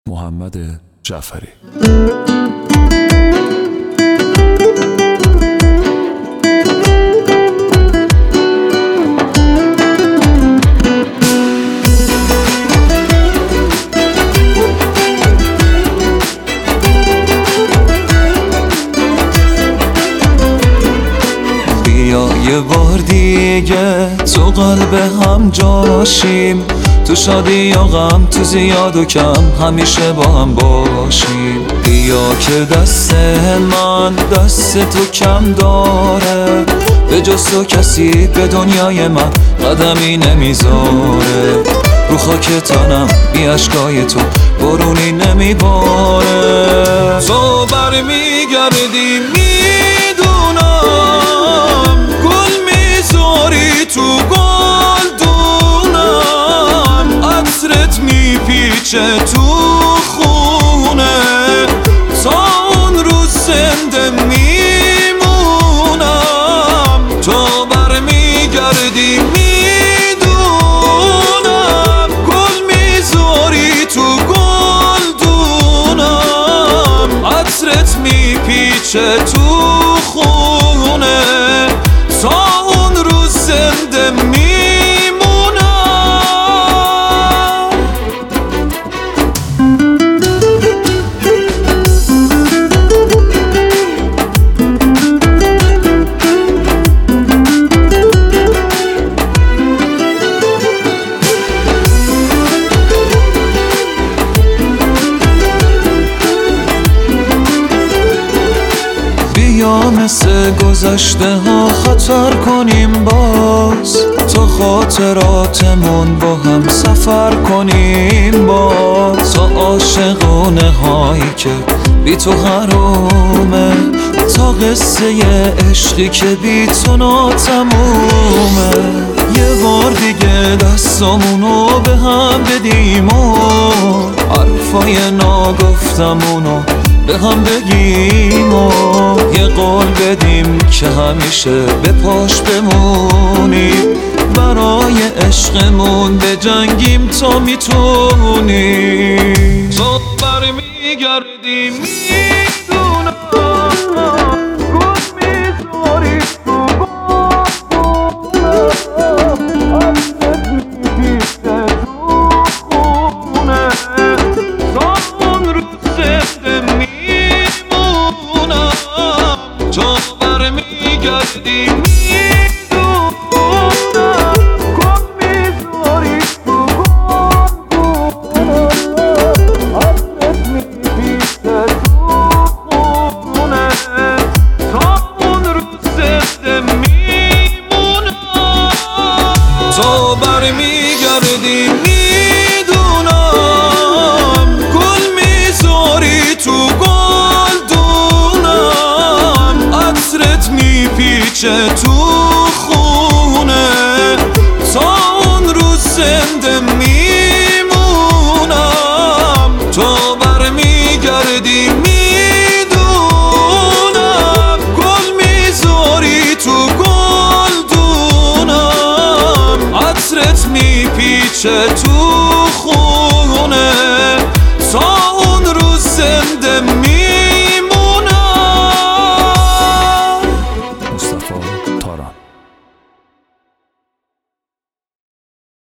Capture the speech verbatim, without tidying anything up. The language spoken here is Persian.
محمد جعفری. بیا یه بار دیگه تو قلب هم جاشیم، تو شادی و غم، تو زیاد و کم همیشه با هم باشیم. بیا که دست من دست تو کم داره، به جز تو کسی به دنیای من قدمی نمیذاره. رو خاک تنم بی اشکای تو برونی نمیباره. تو برمیگردی میدونم، گل میذاری تو گلدونم، عطرت میپیچه تو خونه، تا اون روز زنده میمونم. تو برمیگردی میدونم، گل میذاری تو گلدونم، عطرت میپیچه تو خونه، تا اون روز زنده میمونم. بیا مثل گذشته ها خطر کنیم باز، تا خاطراتمون با هم سفر کنیم باز، تا عاشقونه هایی که بی تو حرومه، تا قصه عشقی که بی تو ناتمومه. یه بار دیگه دستامونو به هم بدیم و حرفای ناگفتمونو به هم بگیم و یه قول بدیم که همیشه به پاش بمونیم، برای عشقمون بجنگیم تا میتونیم. تو برمیگردی میدونم، گل میذاری تو گلدونم، عطرت میپیچه تو خونه، تا اون روز زنده میمونم. تو برمیگردی میدونم، گل میذاری تو گلدونم، عطرت میپیچه تو خونه، تا اون روز زنده میمونم. تو برمیگردی میدونم، گل میذاری تو گلدونم، عطرت میپیچه تو خونه، تا اون روز زنده میمونم. تو برمیگردی میدونم، گل میذاری تو گلدونم، عطرت میپیچه تو